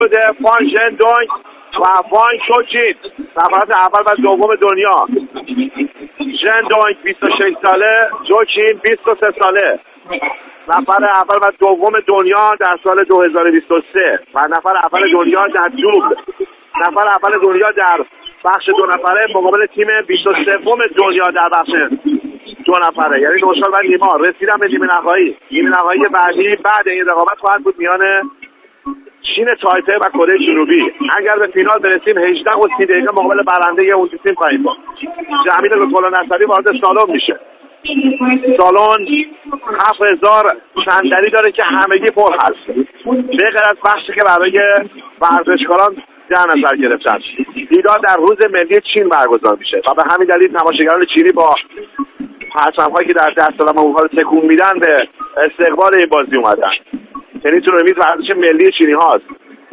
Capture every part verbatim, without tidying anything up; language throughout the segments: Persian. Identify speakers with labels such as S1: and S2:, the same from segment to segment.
S1: شده فان ژندونگ و وان چوچین نفرات اول و دوم دنیا. ژندونگ بیست و شش ساله، چوچین بیست و سه ساله. نفر اول و دوم دنیا در سال دو هزار و بیست و سه و نفر اول دنیا در دوبل. نفر اول دنیا در بخش دو نفره مقابل تیم بیست و سوم دنیا در بخش دو نفره، یعنی نوشاد و نیما رسیدن به نیمه نهایی. نیمه نهایی بعدی بعد این رقابت خواهد بود میان چین تایپه و کره جنوبی. اگر به فینال برسیم هجده و سی دقیقه مقابل برنده اون تیم خواهیم بود. جمیل لطف‌النصری وارد سالن میشه. سالن هفت هزار صندلی داره که همگی پر هست، به غیر از بخشی که برای ورزشکاران در نظر گرفتن. دیدار در روز ملی چین برگزار میشه و به همین دلیل تماشاگران چینی با پرچم‌هایی که در دست دارن اونها رو تکون میدن به استقبال این بازی اومدن. تنیس رومیز ورزش ملی چینی هاست.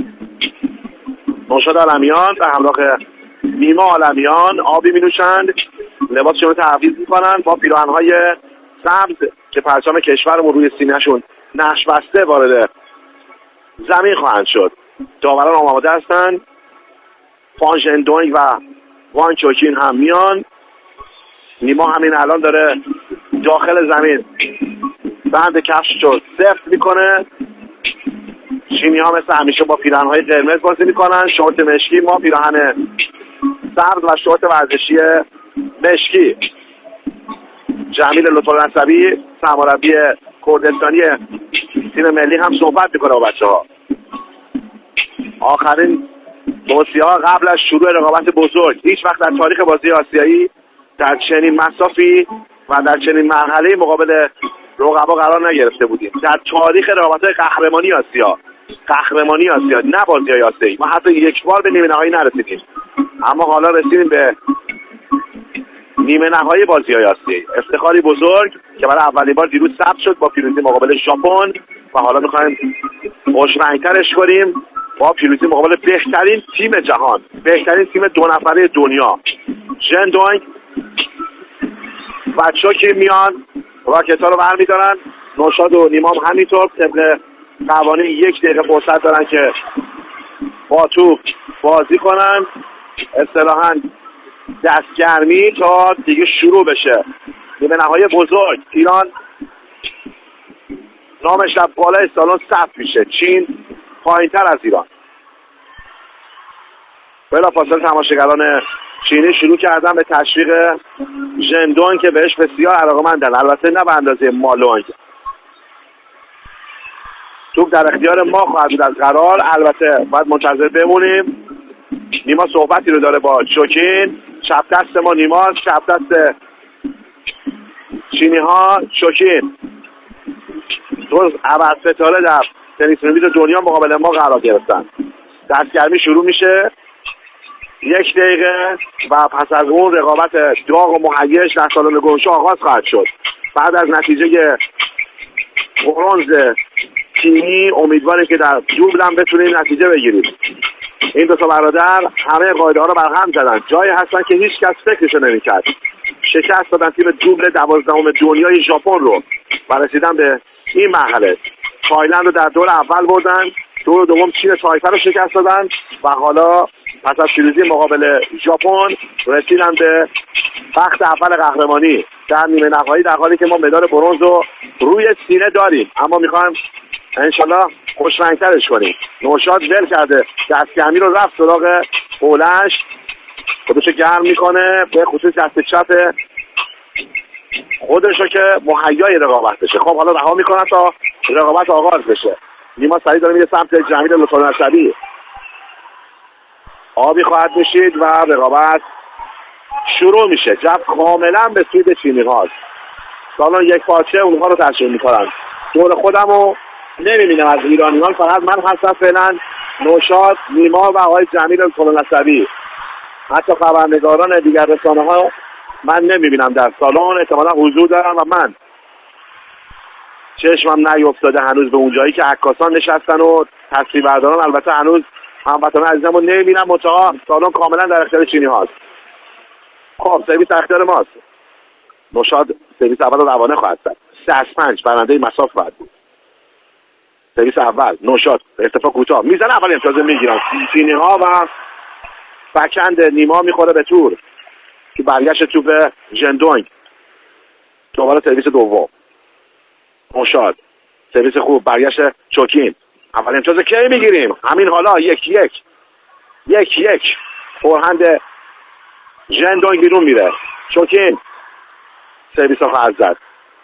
S1: نوشاد عالمیان به همراه نیما عالمیان آبی می نوشند، لباسشون رو تعویض میکنن با پیراهن‌های سبز که پرچم کشورمون روی سینه‌شون نقش بسته وارد زمین خواهند شد. داوران آماده هستند. فان ژندونگ و وان چوچین هم میان. نیما همین الان داره داخل زمین بند کفشش رو سفت میکنه. چینی ها مثل همیشه با پیراهن‌های قرمز بازی میکنن، شورت مشکی، ما پیراهن سبز و شورت ورزشی مشکی. جمیل لطف‌النصری سرمربی کردستانی تیم ملی هم صحبت میکنه با بچه‌ها. آخرین توصیه‌ها قبل از شروع رقابت بزرگ. هیچ وقت در تاریخ بازی آسیایی در چنین مسافی و در چنین مرحله مقابل رقبا قرار نگرفته بودیم. در تاریخ رقابت‌های قهرمانی آسیا، قهرمانی آسیا، نه بازی‌های آسیایی، ما حتی یک بار به نیمه نهایی نرسیدیم. اما حالا رسیدیم به نیمه نهایی بازی‌های آسیایی. افتخاری بزرگ که برای اولین بار دیروز ثبت شد با پیروزی مقابل ژاپن و حالا می‌خوایم خوشرنگ‌ترش کنیم با پیروزی مقابل بهترین تیم جهان، بهترین تیم دو نفره دنیا. ژندونگ بچه‌ها که میان راکت‌ها رو برمی‌دارن. نوشاد و نیمام همینطور طبق قوانین یک دقیقه فرصت دارن که با توپ بازی کنن، اصطلاحاً دستگرمی تا دیگه شروع بشه نیمه نهایی بزرگ. ایران نامش در بالای سالن ثبت میشه، چین پایین‌تر از ایران. بلافاصله تماشاگران چینی شروع کردن به تشویق ژندونگ که بهش بسیار علاقه‌مندن، البته نه به اندازه مالونگ. توپ در اختیار ما خواهد بود از قرار، البته باید منتظر بمونیم. نیما صحبتی رو داره با چوچین. چپ دست ما نیما، چپ دست چینی ها چوچین. دو ابرستاره در تنیس رومیز دنیا مقابل ما قرار گرفتن. دستگرمی شروع میشه. یک دقیقه و پس از اون رقابت داغ و مهیج در سالن گمشو آغاز خواهد شد. بعد از نتیجه برنز چینی امیدواریم که در دوبل هم بتونیم نتیجه بگیریم. این دو تا برادر همه قاعده ها رو برهم زدن، جایی هستن که هیچ کس فکرشو نمی‌کرد. شکست دادن تیم دوبل دوازدهم دنیای ژاپن رو و رسیدن به این مرحله. تایلند رو در دور اول بردن، دور دوم چین تایپه رو شکست دادن و حالا پس از پیروزی مقابل ژاپن رسیدن به بخت اول قهرمانی در نیمه نهایی، در حالی که ما مدال برنز رو روی سینه داریم اما میخوایم انشالله خوشرنگترش کنیم. نوشاد ول کرده، دستگرمی رو رفت سراغ بولش، خودشو گرم میکنه، به خصوص دست چپ خودشو که مهیای رقابت بشه. خب حالا رها میکنن تا رقابت آغاز بشه. نیما سریع داره میره سمت جمیل لطف‌النصری. آبی خواهد میشید و رقابت شروع میشه. جو کاملا به سوی چینی هاست. سالن یک پارچه اونها رو تشکیل میکنن. دور خودمو نمیبینم از ایرانیان، فقط من هستم فعلا، نوشاد، نیما و آقای جمیل لطف‌النصری. حتی خبرنگاران دیگر رسانه ها من نمیبینم در سالن، احتمالا حضور دارم و من چشمم نیفتاده هنوز به اون جایی که عکاسان نشستن و تصویربرداران. البته هنوز هموطنان عزیزم رو نمیبینم، منتها سالن کاملا در اختیار چینی هاست. خب سرویس اختیار ماست. نوشاد سرویس اول رو روانه خواهد کرد. سه از پنج برنده مساف خواهد بود. سرویس اول نوشاد ارتفاع کوتاه میزنه، اول امتیاز میگیرن سینی ها و بکند نیما میخوره به تور که برگشت توپ ژندونگ. دوباره سرویس دوم نوشاد، سرویس خوب برگشت چوکین، اول امتیاز کی میگیریم؟ همین حالا یک یک یک یک فورهند ژندونگ بیرون میره. چوکین سرویس ها خواهد زد،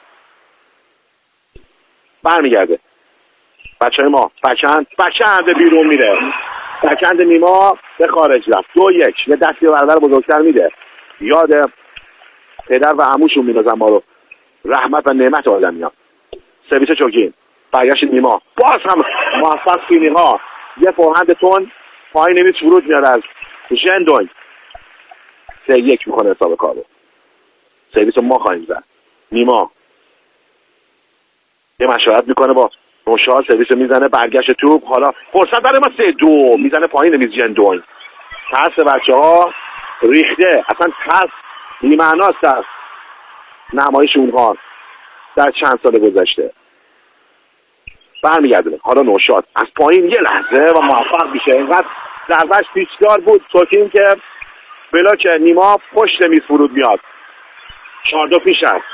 S1: برمیگرده بچه های ما بکند بکند بیرون میره، بکند نیما به خارج رفت. دو یک یه دستی برادر بزرگتر میده، یاد پدر و عموشون میندازن ما رو، رحمت و نعمت آدمیان. سرویس چوکین برگشت نیما، باز هم موفق سینی ها، یه فورهند تون پایین نمیز فرود میاد از ژندونگ. سه یک میکنه حساب کارو. سرویس ما خواهیم زد. نیما یه مشورت میکنه با نوشاد، سرویس میزنه برگشت توپ، حالا فرصت برای ما سه دو میزنه پایین میز ژندونگ. ترس بچه ها ریخته، اصلا ترس بی‌معناست در نمایش اونها در چند سال گذشته. برمیگردونه حالا نوشاد از پایین یه لحظه و موفق میشه، اینقدر ضربهش پیچدار بود چوکین که بلاک نیما پشت میز فرود میاد. چهار دو پیش است.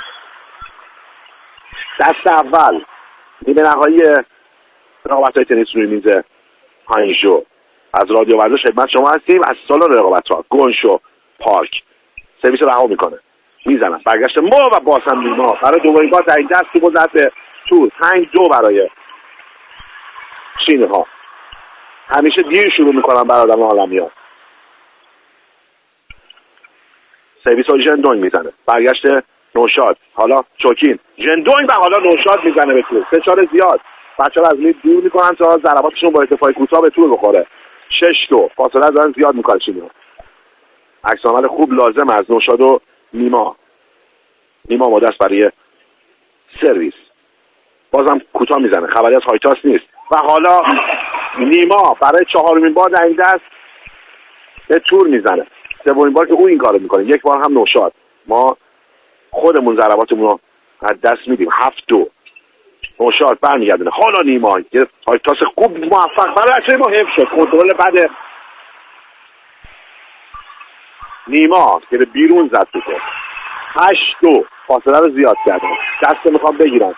S1: دست اول نیمه نهایی رقابت‌های تنیس روی میز هانگژو از رادیو ورزش خدمت شما هستیم. از سالن رقابت‌ها گونشو پارک سرویس رها میکنه، میزنن برگشت ما و باز هم نیما برای دومین بار در این دست تو زد به تور. پنج دو برای چینی ها. همیشه دیر شروع میکنن برادران عالمیان. سرویس ها ژندونگ میزنه برگشت نوشاد، حالا چوکین ژندونگ و حالا نوشاد میزنه به تور. سه چهار زیاد بچه‌ها از مید دور میکنن تا ضرباتشون با ارتفاع کوتاه به تور بخوره. شش دو فاصله دارن زیاد میکنه چینی ها. عکس عمل خوب لازم از نوشاد و نیما. نیما آماده است برای سرویس، بازم کوتاه میزنه، خبری از هایتاس نیست. و حالا نیما برای چهارمین بار در این دست به تور میزنه، سومین بار که او این کارو میکنه. یک بار هم نوشاد. ما خودمون ضرباتمون رو از دست میدیم. هفت دو نوشاد برمیگردونه. حالا نیما یه هایتاس خوب موفق برای اچه ما حفظ شد. کنترل بعد نیما که به بیرون زد تو کن. هشت دو فاصله رو زیاد کردن. دست میخوام بگیرن.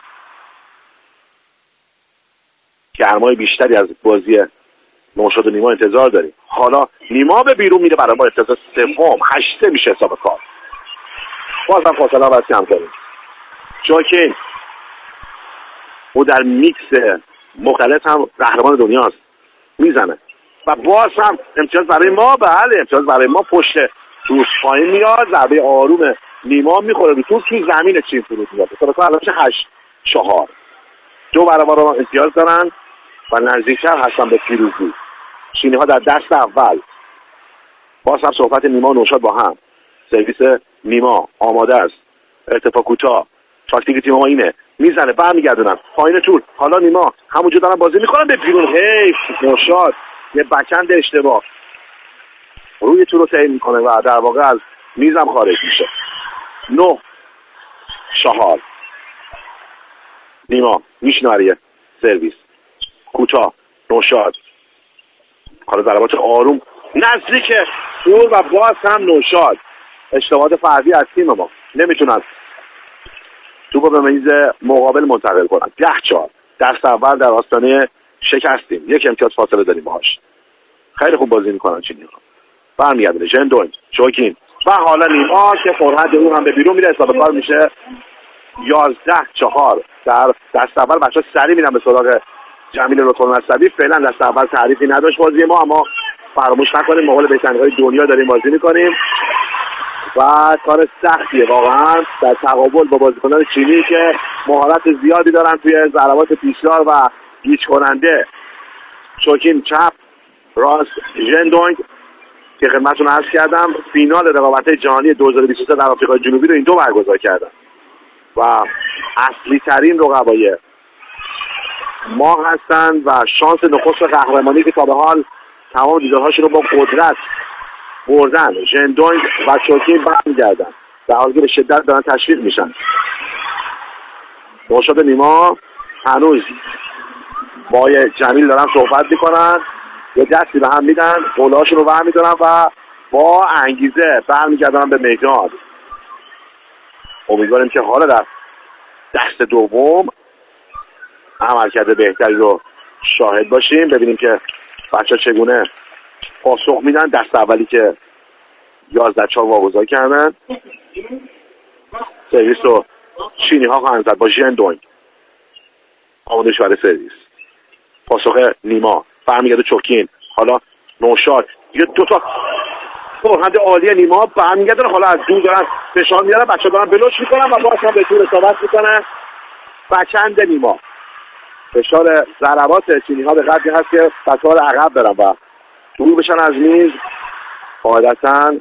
S1: گرمای بیشتری از بازی نوشاد و نیما انتظار داریم. حالا نیما به بیرون میره برای ما ابتدا سوم. هشت میشه حساب کار. بازم فاصله رو کم کنیم. چوکین او در میکس مختلف هم قهرمان دنیاست، میزنه و باز هم امتیاز برای ما. بله امتیاز برای ما. پشت توپ پایین میاد، ضربه آروم نیما میخوره به توپ توی زمین چین فرود میاد. حساب کار الان هشت چهار. دو برابر رو امتیاز دارن و نزدیکتر هستن به پیروزی. چینی ها در دست اول. باز هم صحبت نیما و نوشاد با هم. سرویس نیما آماده است، ارتفاع کوتاه، تاکتیک تیم ما اینه، میزنه برمیگردونن پایین تور. حالا نیما همونجا دارن بازی میکنن به بیرون. حیف نوشاد یه بکند اشتباه روی تور رو تعیین میکنه و در واقع از میزم خارج میشه. نه چهار. نیما میشناریه سرویس کوتاه نوشاد. حالا ضربات آروم نزدیک تور و باز هم نوشاد. اشتباهات فردی از تیم ما، نمیتونن توپو به میز مقابل منتقل کنن. ده چهار. دست اول در آستانه شکستیم. یک امتیاز فاصله داریم باهاش. خیلی خوب بازی میکنن چینی ها. برمیگردونه ژندونگ، چوکین و حالا نیما که فورهند اون هم به بیرون میره. حساب کار میشه یازده چهار. در دست اول بچه‌ها سری میرن به سراغ جمیل لطف‌المصطفی. فعلا دست اول تعریفی نداشت بازی ما، اما فراموش نکنیم مقابل بهترین‌های دنیا داریم بازی میکنیم و کار سختیه واقعا در تقابل با بازیکنان چینی که مهارت زیادی دارن توی ضربات پیشدار و گیج کننده. چوکین چپ، راست ژندونگ که خدمتتون عرض کردم فینال رقابت‌های جهانی دو هزار و بیست و سه در آفریقای جنوبی رو این دو برگزار کردن و اصلی ترین رقبای ما هستند و شانس نخست قهرمانی که تا به حال تمام دیدارهاشون رو با قدرت بردن. ژندونگ و چوکین برمیگردن در حالی که به شدت دارن تشویق میشن. نوشاد نیما هنوز با آقای جمیل دارن صحبت میکنن، یه دستی به هم میدن، قولهاشون رو ور میدارن و با انگیزه برمیگردن به میدان. امیدواریم که حالا در دست دوم عملکرد بهتری رو شاهد باشیم، ببینیم که بچه ها چگونه پاسخ میدن. دست اولی که یازده چهار واگذار کردن، سرویس رو چینی ها خواهند زد با ژن دونگ. آماده شده سرویس، پاسخ نیما برمیگرده چوکین، حالا نوشاد، یه دوتا فرهند عالی نیما برمیگردن، حالا از دور دارن فشار میارن، بچه دارن بلوچ میکنن و باز هم به طور اصابت میکنن. بچند نیما، فشار ضربات چینی ها به قدری هست که بچه ها عقب برن و دور بشن از میز. قاعدتا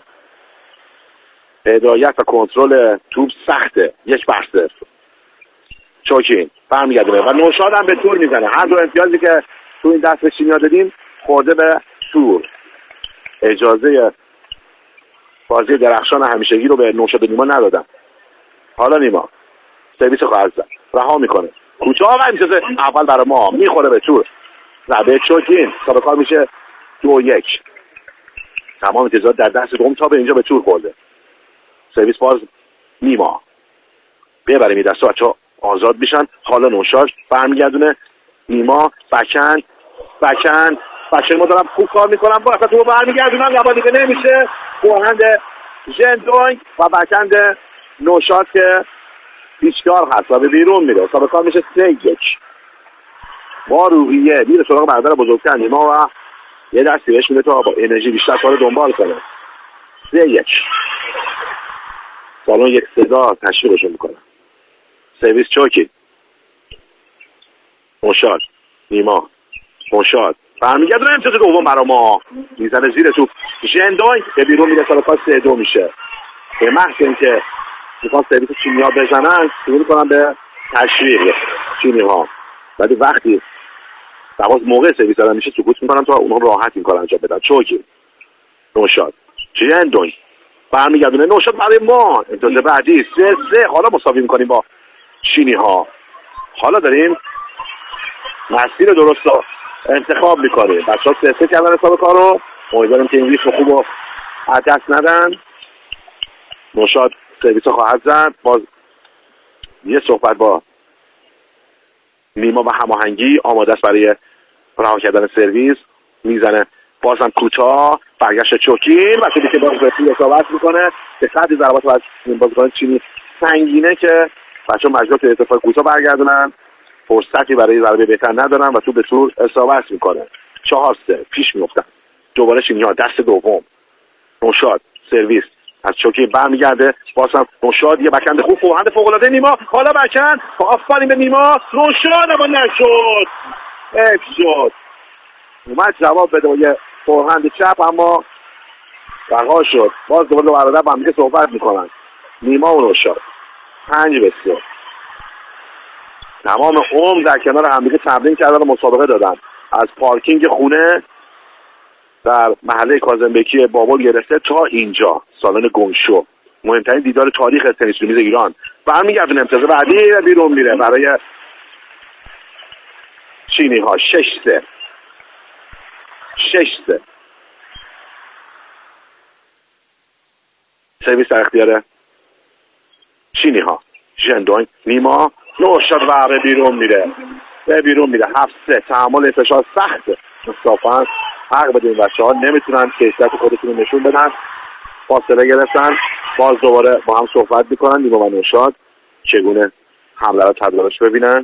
S1: هدایت و کنترل توپ سخته. یک بر صفر. چوکین برمیگردونه و نوشاد هم به تور میزنه. هر دو امتیازی که تو این دست به چینی ها دادیم خورده به تور. اجازه بازی درخشان همیشگی رو به نوشاد نیما ندادن. حالا نیما سرویس خواهد زد، رها میکنه، کوتاه و امتیاز اول برای ما میخوره به تور. ضربه چوکین تا به کار میشه دو یک. تمام امتیازات در دست دوم تا به اینجا به تور خورده. سرویس باز نیما ببریم این دست و بچه ها آزاد میشن. حالا نوشاد برمیگردونه، نیما بکن بکن بچه ما دارم خوب کار میکنم، با اصلا تو برمیگردونم یا با دیگه نمیشه. فورهند ژن دونگ و بکند نوشاد که پیشکار هست و به بیرون میره. تا به کار میشه سه یک. با روحیه میره سراغ برادر بزرگتر نیما و یه دستی بهش میده تا با انرژی بیشتر کار دنبال کنه. سه یک. سالن یک صدا تشویقشون میکنه. سرویس چوکی، نوشاد نیما، نوشاد برمیگردونه امتیاز دوم برا ما، میزنه زیر توپ ژن دونگ که بیرون میره. سال پاس سه دو میشه. به محض اینکه میخوان سرویس چینی ها بزنن شروع کنن به تشویق چینی ها، ولی وقتی باز موقع سرویس دادن میشه سکوت میکنن تا اونها راحت این کار انجام بدن. چوکی، نوشاد، ژن دونگ برمیگردونه. نوشاد برای ما امتیاز بعدی سه سه. حالا مساوی میکنیم با چینی ها. حالا داریم مسیر درست رو انتخاب میکنیم. بچه ها سه سه کردن حساب کار رو. امیدواریم که این ریتم خوب رو از دست ندن. نوشاد سرویس رو خواهد زد. باز یه صحبت با نیما و هماهنگی. آماده است برای رها کردن سرویس. میزنه بازم کوتاه، برگشت چوکین و توی که باز رسید اصابت میکنه. به قدری ضربات باید بازیکن چینی سنگینه که بچه ها مجبور که اتفاق کوتاه برگردونن، فرصتی برای ضربه بهتر ندارن و تو به طور اصابت میکنه. چهار سه پیش میفتن. دوباره چینی ها دست دوم. نوشاد سرویس از چوکی برمیگرده. بازم نوشاد یه بکند خوب، فورهند فوق‌العاده نیما. حالا بکند آفرین به نیما. نوشاد اما نشد، اف شد. اومد جواب بده با یه فورهند چپ اما رها شد. باز دوباره برادر با هم دیگه صحبت میکنن، نیما و نوشاد. پنج بسیار. تمام عمر در کنار همدیگه تمرین کردن و مسابقه دادن. از پارکینگ خونه در محله کاظمبکی بابل گرفته تا اینجا سالن گنشو، مهمترین دیدار تاریخ تنیس میز ایران. برمیگردن امتیاز بعدی و بیرون میره برای چینی ها. شش سه شش سه. سرویس در اختیار چینی ها. ژن دونگ، نیما، نوشاد و به بیرون میره به بیرون میره. هفت سه. تحمل فشار سخته. مصطفی حق بده این بچه ها نمیتونن کیفیت خودشون رو نشون بدن. فاصله گرفتن. باز دوباره با هم صحبت میکنن نیما و نوشاد چگونه حمله رو تدارش ببینن.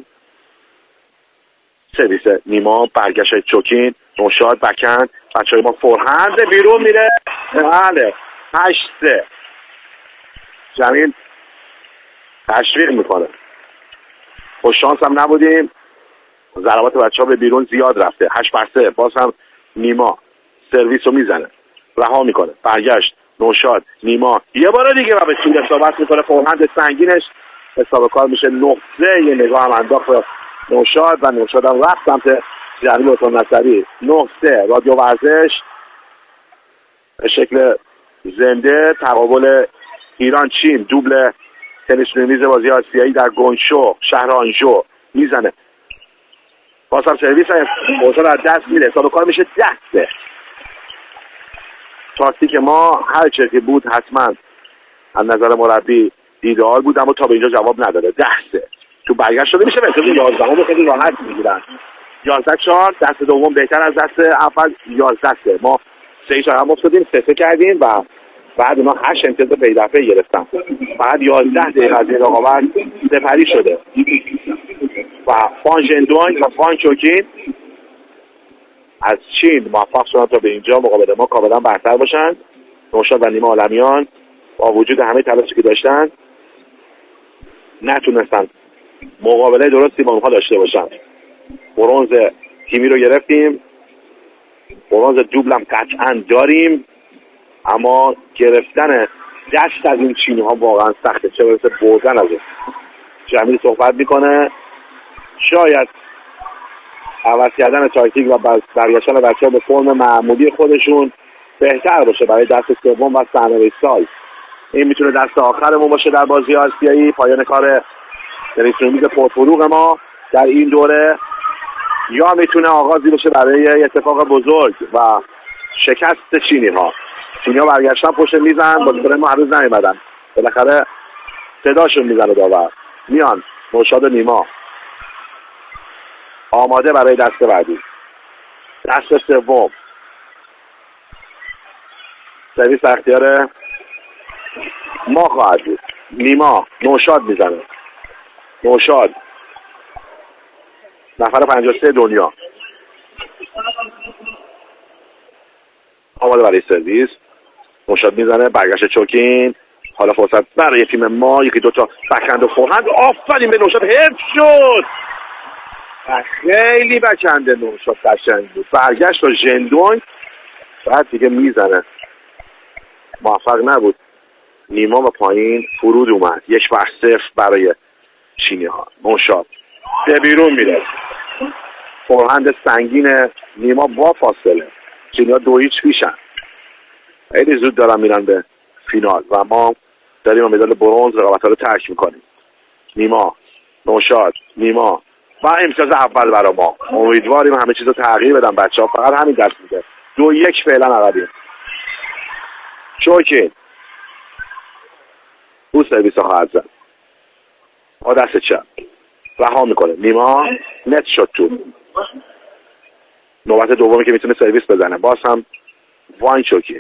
S1: سرویس نیما، برگشت چوکین، نوشاد بکن. بچه های ما فورهند بیرون میره. بله هشت سه. جمیل تشویق میکنه. خوش شانس هم نبودیم، ضربات بچه ها به بیرون زیاد رفته. هشت بر سه. باز هم نیما سرویس رو میزنه، رها میکنه، برگشت نوشاد، نیما یه بار دیگه و به طول اصابت میکنه. فورهند سنگینش حساب کار میشه نه سه. یه نگاه هم انداخت نوشاد و نوشاد هم رفت سمت جمیل حسین نصری. نه سه. رادیو ورزش به شکل زنده تقابل ایران چین، دوبل تنیس میز بازی آسیایی در گونشو شهر آنژو. میزنه بازم سرویس اوزان از دست میره. حساب کار میشه ده سه. تاکتیک ما هر چه که بود حتما از نظر مربی ایدئال بود، اما تا به اینجا جواب نداده. ده سه تو برگشت شده میشه. مثلا یازده خیلی راحت میگیرن. یازده چهار. دست دوم بهتر از دست اول. یازده سه. ما سه ایش هم افتادیم، سه سه کردیم و بعد اونا هشت امتیاز پی دفعه گرفتن. بعد یازده دقیقه از این رقابت سپری شده و فان ژندونگ و فان چوکین از چین موفق شدن تا به اینجا مقابل ما کاملا برتر باشن. نوشاد و نیما عالمیان با وجود همه تلاشی که داشتن نتونستن مقابله درستی با اونها داشته باشن. برنز تیمی رو گرفتیم، برنز دوبل هم قطعا داریم، اما گرفتن دست از این چینی ها واقعا سخته، چه برسه بردن از اون. جمیل صحبت میکنه شاید عوض کردن تاکتیک و برگشتن بچه ها به فرم معمولی خودشون بهتر باشه برای دست سوم و صحنه سال. این میتونه دست آخرمون باشه در بازی آسیایی، پایان کار تنیس رومیز پرفروغ ما در این دوره، یا میتونه آغازی بشه برای اتفاق بزرگ و شکست چینی ها. چینی ها برگشتن پشت میزن، بازیکنان ما هنوز نیومدن، بالاخره صداشون میزنه داور. میان نوشاد و نیما آماده برای دست بعدی. دست سوم سرویس اختیار ما خواهد بود. نیما نوشاد میزنه. نوشاد نفر پنجاه و سه دنیا آماده برای سرویس. نوشاد میزنه. برگشت چوکین. حالا فرصت برای تیم ما، یکی دوتا بکند و فورهند. آفرین به نوشاد، حفظ شد. خیلی بکنده نوشاد، قشنگ بود. برگشت و ژندونگ بعد دیگه میزنه، موفق نبود. نیما و پایین فرود اومد. یک بر صفر برای چینی ها. نوشاد به بیرون میره. فورهند سنگین نیما با فاصله. چینی ها دو هیچ پیشن. خیلی زود دارن میرن به فینال و ما داریم مدال برنز رقابت ها رو ترک میکنیم. نیما نوشاد نیما و امتیاز اول برای ما. امیدواریم همه چیز رو تغییر بدن بچه ها، فقط همین دست میده. دو یک فعلا عقبیم. چوکین او سرویس ها خواهد زد با دست چپ رها میکنه. نیما نت شد تو. نوبت دومی که میتونه سرویس بزنه. باز هم واین چوکین.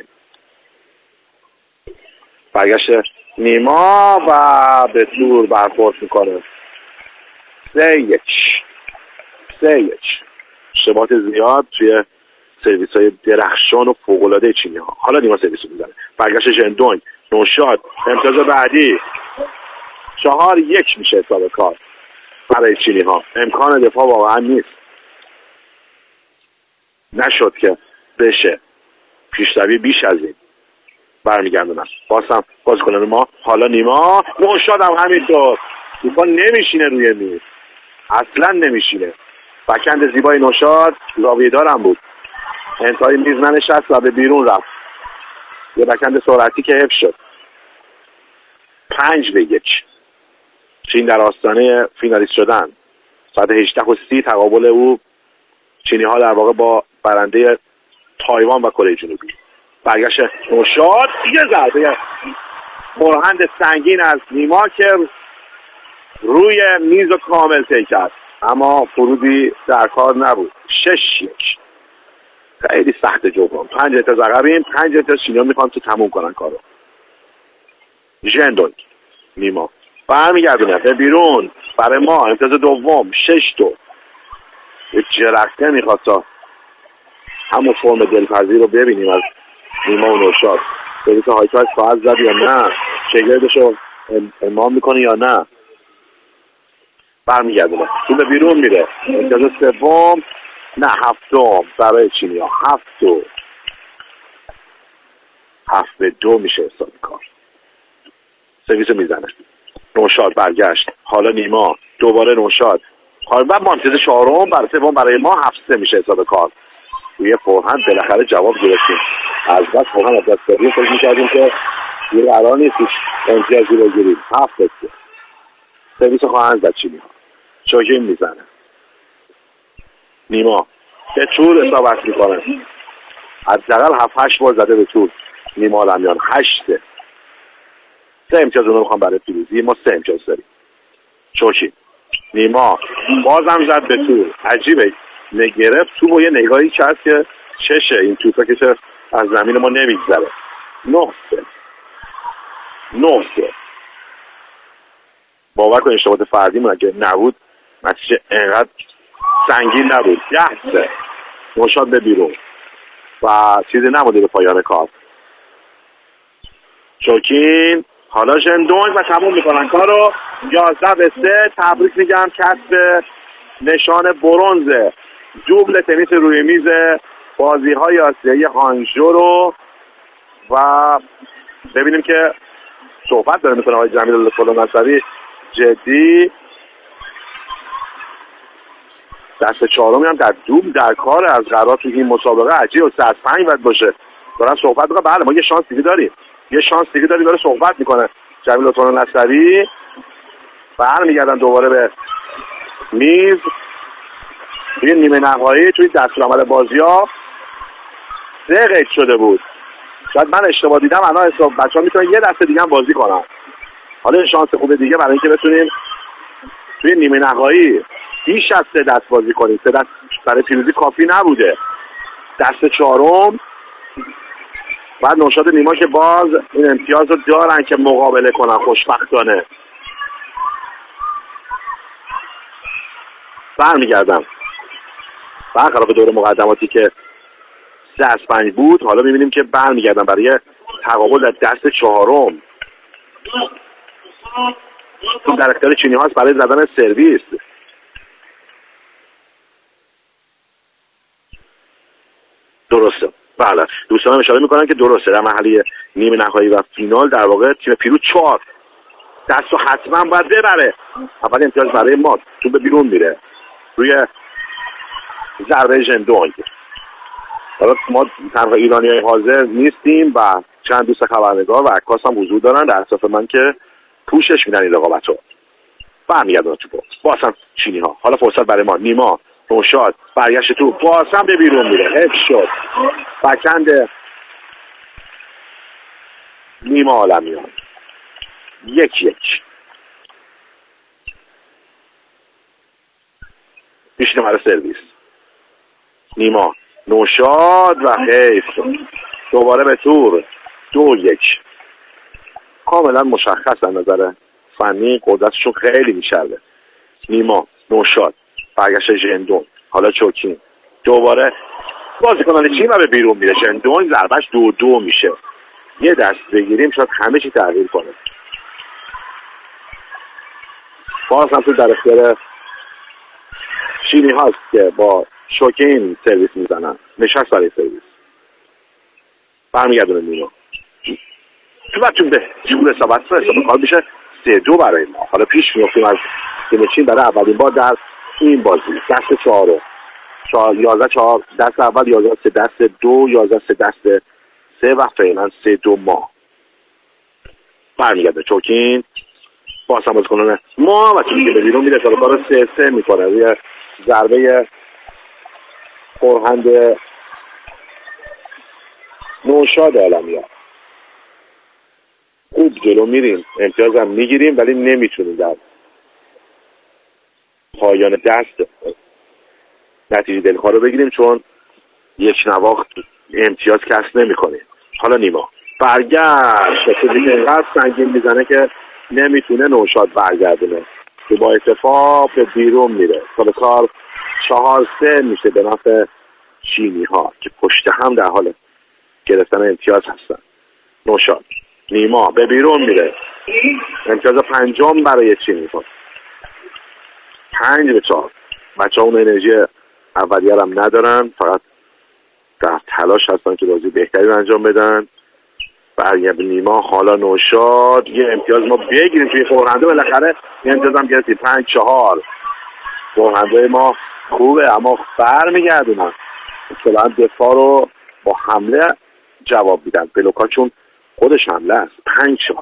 S1: برگشت نیما و به دور برخورد میکنه. سه یک سه یک. اشتباهات زیاد توی سرویس های درخشان و فوق‌العاده چینی ها. حالا نیما سرویس رو میزنه. برگشت ژندونگ. نوشاد امتیاز بعدی. چهار یک میشه حساب کار برای چینی ها. امکان دفاع واقعا نیست. نشد که بشه پیشروی بیش از این برمیگردونن. بازم باز کنن ما. حالا نیما. نوشاد هم همینطور. توپا نمیشینه روی میز، اصلا نمیشینه. بکند زیبای نوشاد زاویه دارم بود. انتهای میز ننشست و به بیرون رفت. یه بکند سرعتی که حفظ شد. پنج به یک. چین در آستانه فینالیست شدن. ساعت هجده و سی تقابل او چینی ها در واقع با برنده تایوان و کره جنوبی. برگشت نوشاد. یه ضربه فورهند سنگین از نیما که روی میز و کامل طی کرد، اما فرودی در کار نبود. شش یک. خیلی سخت جبران. پنج امتیاز عقبیم. پنج امتیاز چینی ها میخوان تو تموم کنن کارو. ژندونگ نیما برمیگردونه به بیرون برای ما. امتیاز دوم. شش دو. یک جرقه میخواد تا همون فرم دلپذیر رو ببینیم از نیما و نوشاد. سرویس های تایس خواهد زد یا نه، شگردش رو امام میکنه یا نه. برمیگردونه تو به بیرون میره. امتیاز سوم نه هفتم برای چینی ها. هفت دو. هفت به دو میشه حساب کار. سرویس میزنه. نوشاد برگشت. حالا نیما. دوباره نوشاد. حالا ما امتیاز چهارم برای سوم برای ما. هفت سه میشه حساب کار. روی فورهند بالاخره جواب گرفتیم. از بس فورهند از دست داریم. فکر میکردیم که یه قرار نیست امتیازی رو گیریم. هفت سه. سرویس خواهند زد چینی ها. چوکین میزنه. نیما به طور اصابت میکنه، حداقل هفت هشت بار زده به طور نیما علمیان. هشته سه امتیاز رو میخوام برای پیروزی. ما سه امتیاز داریم. چوکی نیما بازم زد به طور. عجیبه نگرفت تو با یه نگاهی کرد که چشه این توپه که چه از زمین ما نمیگذره. نه سه نه سه باور کن اشتباهات فردیمون اگه نبود نتیجه اینقدر سنگین نبود. ده سه نوشاد به بیرون و چیزی نموده به پایان کار. چوکین حالا ژندونگ و تموم میکنن کارو. یازده به سه. تبریک میگم کسب نشان برنز دوبل تنیس روی میز بازی های آسیایی هانگژو رو. و ببینیم که صحبت داره میکنه آقای جمیل لطف‌النصری. جدی دست چهارمی هم در دوبل در کار از قرار تو این مسابقه. عجیب و صد و پنج باید باشه. دارن صحبت میکنه. بله ما یه شانس دیگه داریم. یه شانس دیگه داری. داره صحبت میکنه جمیل لطف‌النصری. برمیگردن دوباره به میز. توی نیمه نهایی توی دستورالعمل بازی‌ها سه قید شده بود. شاید من اشتباه دیدم. الان حساب بچه‌ها میتونن یه دسته دیگه هم بازی کنن. حالا شانس خوبه دیگه برای اینکه بتونیم توی نیمه نهایی بیش از سه دست بازی کنیم. سه دست برای پیروزی کافی نبوده. دست چهارم بعد نوشاد نیما که باز این امتیاز رو دارن که مقابله کنن. خوشبختانه برمیگردم برخلاف دور مقدماتی که سه از پنج بود. حالا میبینیم که برمیگردن برای تقابل در دست چهارم. تو در اختیار چینی هاست برای زدن سرویس. درسته. بله دوستانم اشاره میکنن که درسته در مرحله نیمه نهایی و فینال در واقع تیم پیرو چهار دستو حتما باید ببره. اول امتیاز برای ما. تو به بیرون میره روی ضربه ژندونگ. حالا ما تنها ایرانی های حاضر نیستیم و چند دوست خبرنگار و عکاس هم حضور دارن در اطراف من که پوشش میدن این رقابت رو. برمیگردن تو باز باز هم چینی ها. حالا فرصت برای ما. نیما نوشاد برگشت تو باز هم به بیرون میره. حفظ شد. بکند نیما عالمیان. یک یک میشنه برای سرویس. نیما نوشاد و حیف. دوباره به طور. دو یک کاملا مشخص از نظر فنی قدرتشون خیلی میشرده. نیما نوشاد برگشت ژندون. حالا چوکین دوباره بازیکنان چین و به بیرون میره. ژندون ضربش دو دو میشه. یه دست بگیریم شاید همه چی تغییر کنه. باز هم تو در اختیار چینی هاست که با شوکین سرویس میزنن. نشست برای سرویس. برمیگردونه نیما. تو بچون به جور اصابت سه اصابت کار میشه سه دو برای ما. حالا پیش میفتیم از تیم چین برای اولین بار در این بازی. دست چهارو یازده چهار دست اول یازده سه دست دو یازده سه دست سه و فعلا سه دو ما. برمیگرده چوکین باز هم باز کنونه ما و چون که به بیرون میره سال کار سه سه میکنه روی ضربه فورهند نوشاد عالمیان. خوب جلو میریم. امتیاز هم میگیریم ولی نمیتونیم در پایان دست نتیجه دلخواه رو بگیریم چون یک نواخت امتیاز کسب نمی‌کنیم. حالا نیما برگشت که دیگه اینقدر سنگین میزنه که نمیتونه نوشاد برگردونه که با اتفاق به بیرون میره. سال کار چهار سه میشه به نفع چینی ها که پشت هم در حال گرفتن امتیاز هستن. نوشاد نیما به بیرون میره. امتیاز پنجم برای چینی ها. پنج به چهار. بچه ها اون انرژی اولیه هم ندارن، فقط در تلاش هستن که بازی بهتری انجام بدن. برگرد نیما. حالا نوشاد یه امتیاز ما بگیریم توی فورهنده. بالاخره یه امتیاز هم گرفتیم. پنج چهار. فورهنده ما خوبه اما برمیگردونن اصلا دفاع رو با حمله جواب میدن. بلوکا چون خودش حمله است. پنج چهار.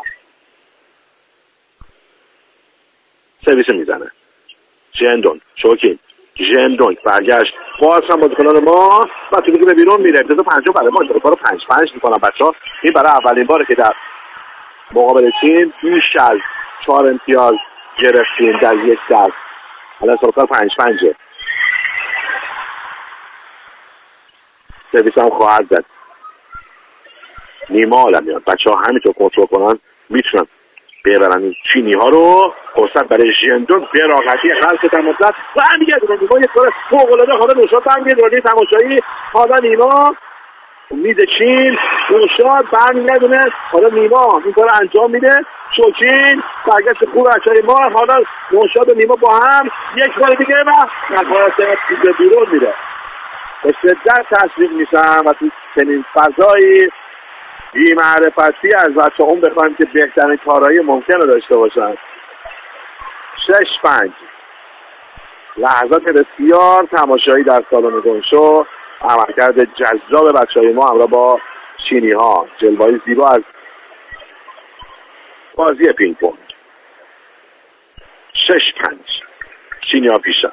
S1: سرویس میزنه ژندون. شوکین ژندونگ برگشت باز هم بازیکنان ما و توپی که به بیرون میره. ابتدا پنجاه برای ما اشتباه رو پنج پنج میکنن بچه‌ها. این برای اولین باره که در مقابل چین بیش از چهار امتیاز گرفتیم در یک دست. حالا سال پنج پنجه. سرویس هم خواهد زد. نیما حالا میاد. بچه‌ها همینطور کنترل کنن میتونن ببرن این چینی ها رو. فرصت برای ژندونگ به راحتی خلق در مدت و برمیگردونه. نیما یک کار فوق‌العاده حالا نوشاد برمیگردونه تماشایی. حالا نیما امید چین نوشاد برمیگردونه. حالا نیما این کار انجام میده. شوچین برگشت خوب بچه‌های ما. حالا نوشاد و نیما با هم یک بار دیگه و نخواهد به بیرون میره. به شدت تشویق میشم و تو چنین فضایی بی معرفتی از بچه اون بخوایم که بهترین کارایی ممکن رو داشته باشن. شش پنج لحظات بسیار تماشایی در سالن گنشو. عملکرد جذاب بچه های ما همراه با چینی ها. جلوه‌ای زیبا از بازی پینگ پونگ. شش پنج چینی ها پیشن.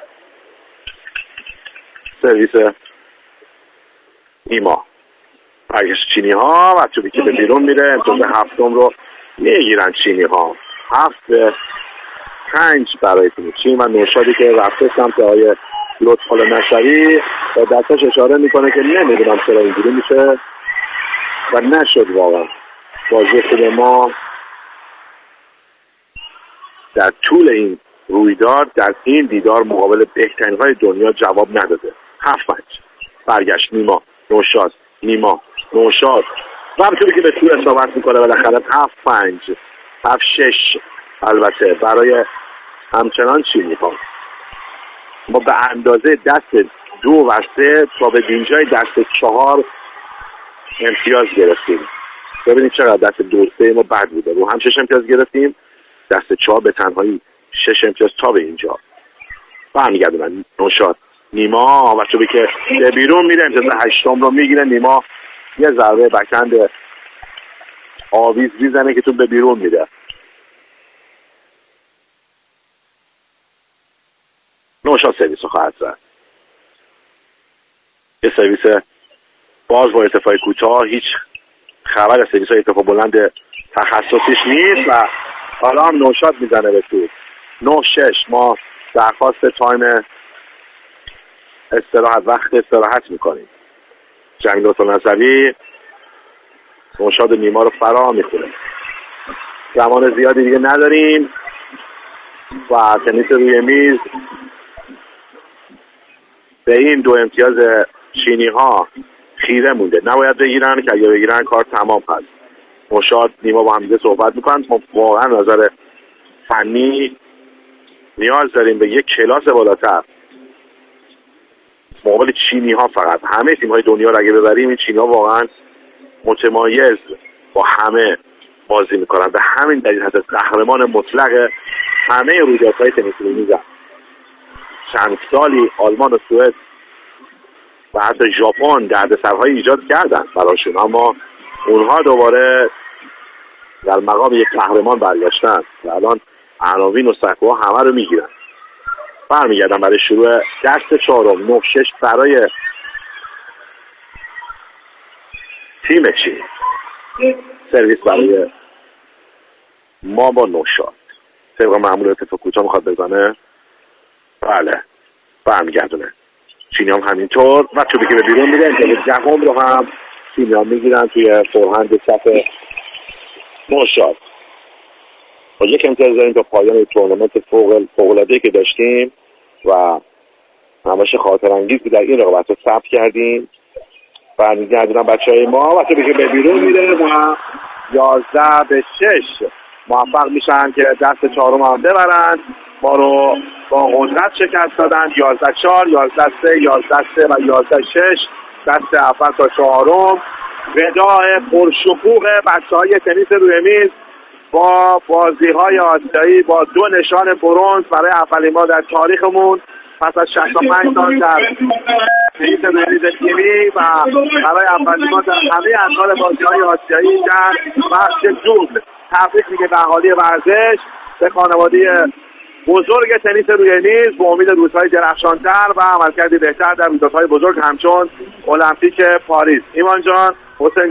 S1: سرویس نیما برگشت چینی ها و توپی که به بیرون میره. امتیاز هفتم رو میگیرن چینی ها. هفت به پنج برای تیم چین و نوشادی که رفته سمت های لطفال نشری و دستاش اشاره میکنه که نمیدونم چرا اینجوری میشه و نشد. واقعا بازی خود ما در طول این رویداد در این دیدار مقابل بهترین های دنیا جواب نداده. هفت پنج برگشت نیما نوشاد نیما نوشاد و همطوری که به طول اصابت میکنه بالاخره هفت پنج هفت شش البته برای همچنان چینی ها. ما به اندازه دست دو و سه تا به دینجای دست چهار امتیاز گرفتیم. ببینید چقدر دست دو سه ما بد بوده. رو هم شش امتیاز گرفتیم. دست چهار به تنهایی شش امتیاز تا به اینجا. برمیگردونن نوشاد نیما و توپی که به بیرون میره. امتیاز هشتم رو میگیره. نیما یه ضربه بکند آویز میزنه که تو به بیرون میره. نوشاد سرویس رو خواهد زد. یه سرویس باز با ارتفاع کوتاه. هیچ خبر از سرویس های ارتفاع بلند تخصصیش نیست و حالا هم نوشاد میزنه به توپ. نه شش ما درخواست تایم استراحت وقت استراحت میکنیم. جمیل لطف‌النظری نوشاد نیما رو فرا میخونه. زمان زیادی دیگه نداریم و تنیس روی میز به این دو امتیاز چینی ها خیره مونده. نباید بگیرن که اگه بگیرن کار تمام هست. نوشاد نیما با هم دیگه صحبت میکنن. ما واقعا نظر فنی نیاز داریم به یک کلاس بالاتر مقابل چینی ها. فقط همه تیم های دنیا رو اگه ببریم این چینی ها واقعا متمایز با همه بازی میکنن. به همین دلیل حتی قهرمان مطلق همه رویدادهای تنیس روی میزن. چند سالی آلمان و سوئد و حتی ژاپن دردسرهای ایجاد کردن براشون، اما اونها دوباره در مقام یک قهرمان برگشتن و الان عناوین و سکوها همه رو میگیرن. برمیگردن برای شروع دست چهارم. نه شش برای تیم چین. سرویس برای ما با نوشاد. طبق معمول اتفاق کوتاه میخواد بزنه. بله برمیگردونه. چینی هم همینطور و توپی که به بیرون میده. امتیاز دهم رو هم چینی هم میگیرن توی فورهند صف نوشاد. با یک امتیاز داریم تا پایان تورنمنت فوق‌العاده‌ای که داشتیم و نمایش خاطر انگیزی در این رقابت رو ثبت کردیم. برمیگردونن بچه‌های ما و توپی که به بیرون میره و یازده به شش موفق میشن که دست چهارم هم ببرن. ما رو با قدرت شکست دادن. یازده چهار، یازده سه، یازده سه و یازده شش. دست اول تا چهارم. وداع پرشکوه بچه‌های تنیس روی میز با بازی‌های آسیایی با دو نشان برنز برای اولین بار در تاریخمون پس از شصت و پنج سال در تنیس روی میز تیمی و برای اولین بار در همه اشکال بازی‌های آسیایی در بخش دوبل. تبریک میگه به اهالی ورزش، به خانواده بزرگ تنیس روی میز به امید روزهای درخشانتر و عملکردی بهتر در رویدادهای بزرگ همچون المپیک پاریس. ایمان جان، حسین